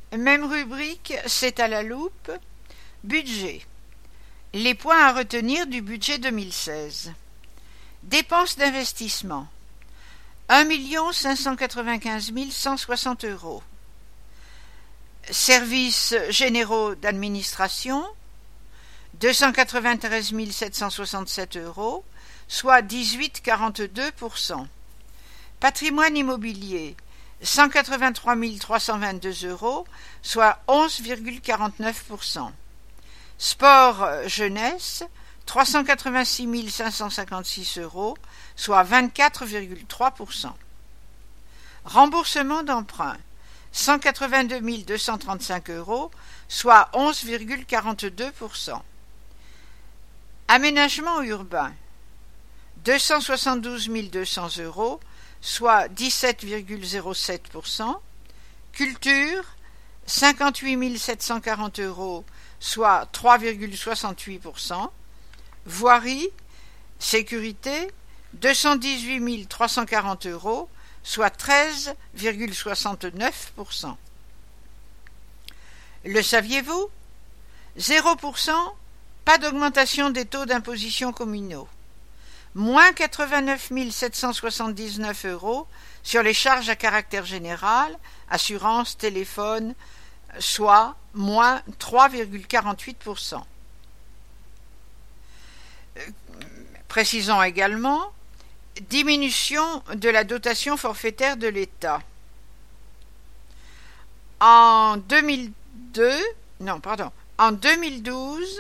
Même rubrique, c'est à la loupe. Budget. Les points à retenir du budget 2016. Dépenses d'investissement. 1 595 160 €. Services généraux d'administration. 293 767 €, soit 18,42%. Patrimoine immobilier. 183 322 €, soit 11,49%. Sport jeunesse, 386 556 €, soit 24,3%. Remboursement d'emprunt, 182 235 €, soit 11,42%. Aménagement urbain, 272 200 €, soit 17,07%. Culture, 58 740 €, soit 3,68%. Voirie, sécurité, 218 340 €, soit 13,69%. Le saviez-vous? 0%, pas d'augmentation des taux d'imposition communaux. Moins 89 779 € sur les charges à caractère général, assurance, téléphone, soit moins 3,48%. Précisons également, diminution de la dotation forfaitaire de l'État. En 2012,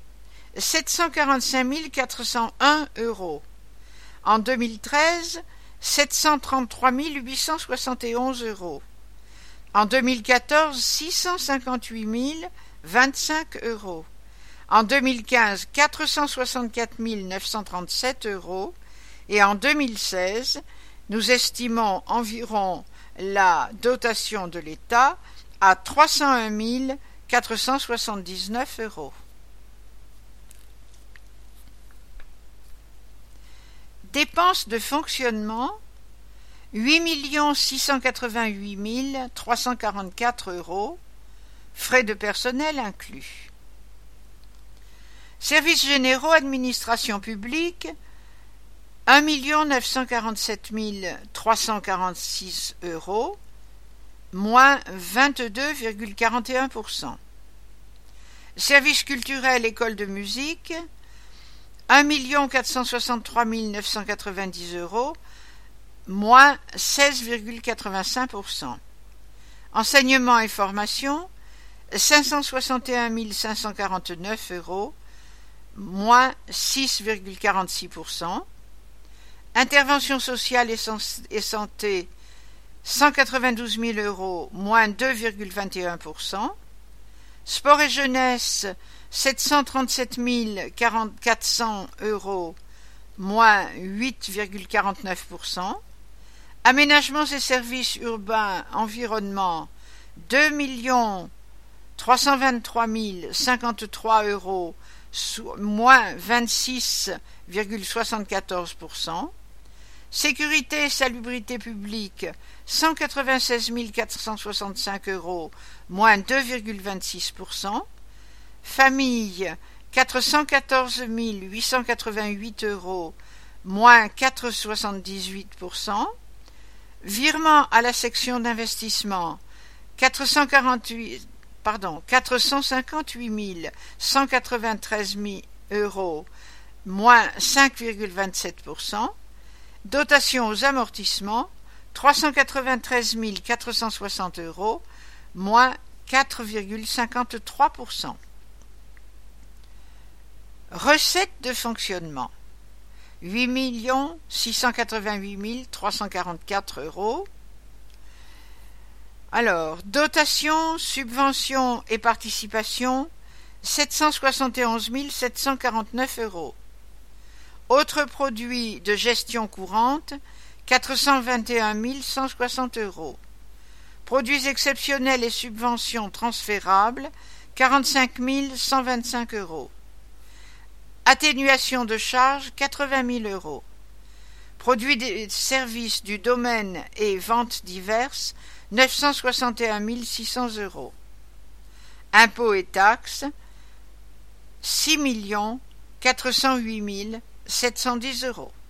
745 401 €. En 2013, 733 871 €. En 2014, 658 025 €. En 2015, 464 937 €. Et en 2016, nous estimons environ la dotation de l'État à 301 479 €. Dépenses de fonctionnement, 8 688 344 €, frais de personnel inclus. Services généraux, administration publique, 1 947 346 €, moins 22,41%. Services culturels, école de musique, 1 463 990 €, moins 16,85%. Enseignement et formation, 561 549 €, moins 6,46%. Intervention sociale et santé, 192 000 €, moins 2,21%. Sport et jeunesse, 737 400 €, moins 8,49%. Aménagements et services urbains, environnement, 2 323 053 €, moins 26,74%. Sécurité et salubrité publique, 196 465 €, moins 2,26%. Famille, 414 888 €, moins 4,78%. Virement à la section d'investissement, 458 193 €, moins 5,27%. Dotation aux amortissements, 393 460 €, moins 4,53%. Recettes de fonctionnement, 8 688 344 €. Alors, dotation, subvention et participation, 771 749 €. Autres produits de gestion courante, 421 160 €. Produits exceptionnels et subventions transférables, 45 125 €. Atténuation de charges, 80 000 €. Produits des services du domaine et ventes diverses, 961 600 euros. Impôts et taxes, 6 408 710 euros.